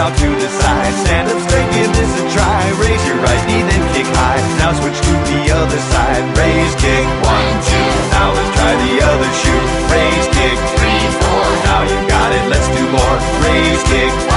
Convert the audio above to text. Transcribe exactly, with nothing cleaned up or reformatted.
out to the side. Stand up straight, give this a try. Raise your right knee, then kick high. Now switch to the other side. Raise, kick, one, two. Now let's try the other shoe. Raise, kick, three, four. Now you got it, let's do more. Raise, kick,